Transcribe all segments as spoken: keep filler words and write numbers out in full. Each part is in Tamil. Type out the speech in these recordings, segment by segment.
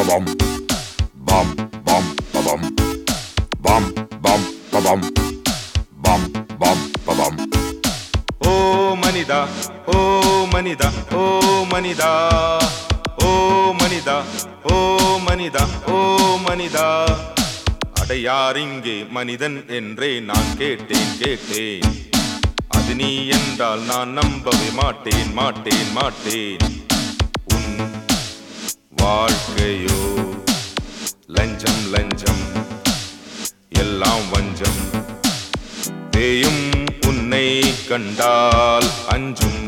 ba-bum, bum, bum, ba-bum, bum, bum, ba-bum, bum, bum, ba-bum. Oh manida, oh manida, oh manida, oh manida, oh manida, oh manida. அடையாரிங்கே மனிதன் என்றே நான் கேட்டேன் கேட்டேன். அது நீ என்றால் நான் நம்பவே மாட்டேன் மாட்டேன் மாட்டேன். உன் வாழ்க்கையோ லஞ்சம் லஞ்சம் எல்லாம் வஞ்சம். பேயும் உன்னை கண்டால் அஞ்சும்.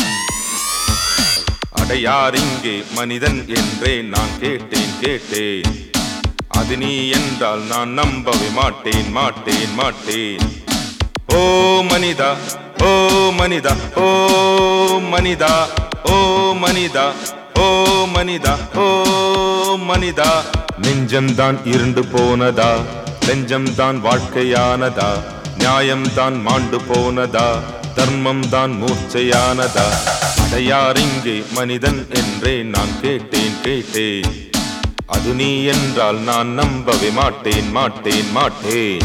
அடையாரிங்கே மனிதன் என்றே நான் கேட்டேன் கேட்டேன். அது நீ என்றால் நான் நம்பவே மாட்டேன் மாட்டேன் மாட்டேன். ஓ மனிதா ஓ மனிதா ஓ மனிதா ஓ மனிதா ஓ மனிதா ஓ மனிதா. நெஞ்சம்தான் இருண்டு போனதா, லஞ்சம்தான் வாழ்க்கையானதா, நியாயம்தான் மாண்டு போனதா, தர்மம்தான் மூர்ச்சையானதா. அடையாரிங்கே மனிதன் என்றே நான் கேட்டேன் கேட்டேன். அது நீ என்றால் நான் நம்பவே மாட்டேன் மாட்டேன் மாட்டேன்.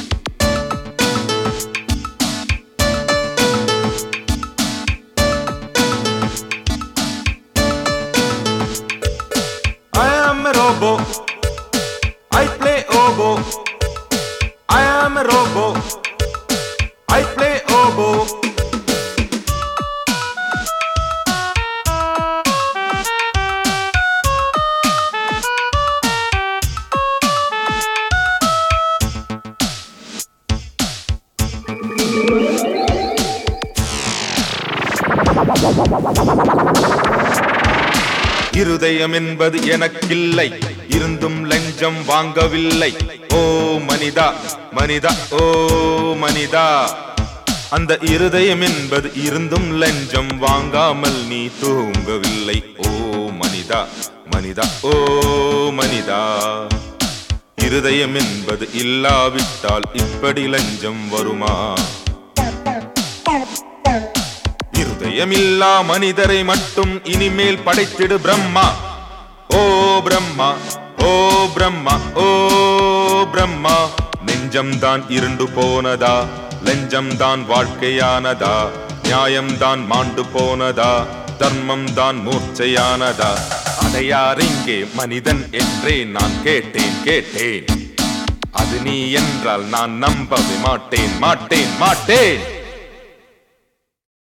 I am a robo, I play oboe. I am a robo, I play oboe. இருதயம் என்பது எனக்கில்லை, இருந்தும் லஞ்சம் வாங்கவில்லை. ஓ மனிதா மனிதா ஓ மனிதா. அந்த இருதயம் என்பது இருந்தும் லஞ்சம் வாங்காமல் நீ தூங்கவில்லை. ஓ மனிதா மனிதா ஓ மனிதா. இருதயம் என்பது இல்லாவிட்டால் இப்படி லஞ்சம் வருமா? இருதயமில்லா மனிதரை மட்டும் இனிமேல் படைத்திடு பிரம்மா. ஓ பிரம்மா ஓ பிரம்மா ஓ பிரம்மா. நெஞ்சம்தான் இருண்டு போனதா, லஞ்சம்தான் வாழ்க்கையானதா, நியாயம்தான் மாண்டு போனதா, தர்மம்தான் மூர்ச்சையானதா. அடையாரிங்கே மனிதன் என்றே நான் கேட்டேன் கேட்டேன். அது நீ என்றால் நான் நம்பவே மாட்டேன் மாட்டேன் மாட்டேன்.